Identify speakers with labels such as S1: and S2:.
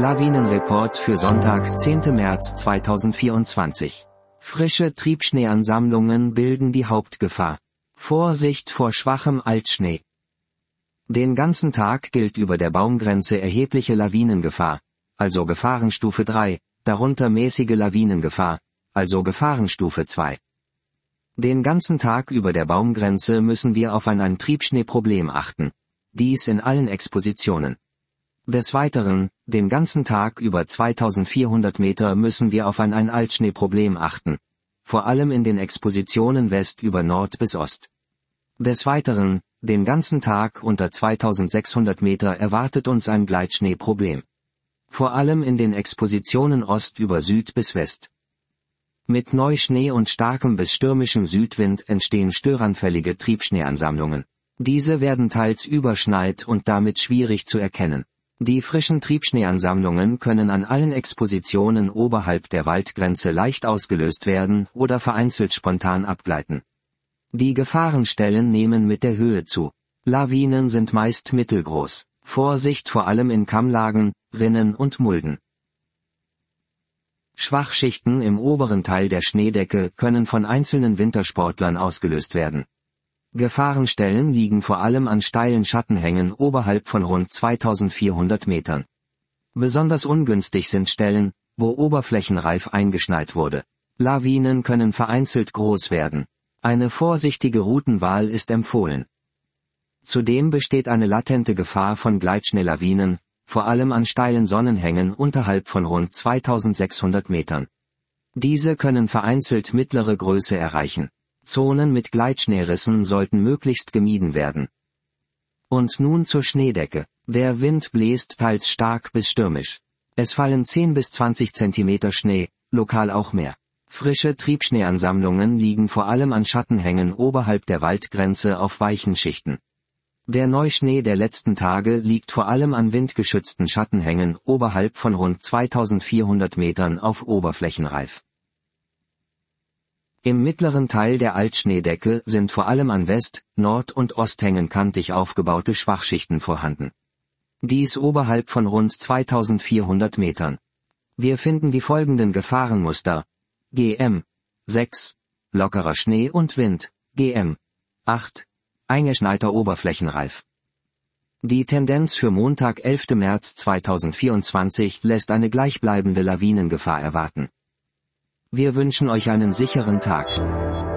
S1: Lawinenreport für Sonntag, 10. März 2024. Frische Triebschneeansammlungen bilden die Hauptgefahr. Vorsicht vor schwachem Altschnee. Den ganzen Tag gilt über der Baumgrenze erhebliche Lawinengefahr, also Gefahrenstufe 3, darunter mäßige Lawinengefahr, also Gefahrenstufe 2. Den ganzen Tag über der Baumgrenze müssen wir auf ein Triebschneeproblem achten. Dies in allen Expositionen. Des Weiteren, den ganzen Tag über 2400 Meter müssen wir auf ein Altschneeproblem achten. Vor allem in den Expositionen West über Nord bis Ost. Des Weiteren, den ganzen Tag unter 2600 Meter erwartet uns ein Gleitschneeproblem. Vor allem in den Expositionen Ost über Süd bis West. Mit Neuschnee und starkem bis stürmischem Südwind entstehen störanfällige Triebschneeansammlungen. Diese werden teils überschneit und damit schwierig zu erkennen. Die frischen Triebschneeansammlungen können an allen Expositionen oberhalb der Waldgrenze leicht ausgelöst werden oder vereinzelt spontan abgleiten. Die Gefahrenstellen nehmen mit der Höhe zu. Lawinen sind meist mittelgroß. Vorsicht vor allem in Kammlagen, Rinnen und Mulden. Schwachschichten im oberen Teil der Schneedecke können von einzelnen Wintersportlern ausgelöst werden. Gefahrenstellen liegen vor allem an steilen Schattenhängen oberhalb von rund 2400 Metern. Besonders ungünstig sind Stellen, wo oberflächenreif eingeschneit wurde. Lawinen können vereinzelt groß werden. Eine vorsichtige Routenwahl ist empfohlen. Zudem besteht eine latente Gefahr von Gleitschneelawinen, vor allem an steilen Sonnenhängen unterhalb von rund 2600 Metern. Diese können vereinzelt mittlere Größe erreichen. Zonen mit Gleitschneerissen sollten möglichst gemieden werden. Und nun zur Schneedecke. Der Wind bläst teils stark bis stürmisch. Es fallen 10 bis 20 Zentimeter Schnee, lokal auch mehr. Frische Triebschneeansammlungen liegen vor allem an Schattenhängen oberhalb der Waldgrenze auf weichen Schichten. Der Neuschnee der letzten Tage liegt vor allem an windgeschützten Schattenhängen oberhalb von rund 2400 Metern auf Oberflächenreif. Im mittleren Teil der Altschneedecke sind vor allem an West-, Nord- und Osthängen kantig aufgebaute Schwachschichten vorhanden. Dies oberhalb von rund 2400 Metern. Wir finden die folgenden Gefahrenmuster: GM 6, lockerer Schnee und Wind, GM 8, eingeschneiter Oberflächenreif. Die Tendenz für Montag, 11. März 2024 lässt eine gleichbleibende Lawinengefahr erwarten. Wir wünschen euch einen sicheren Tag.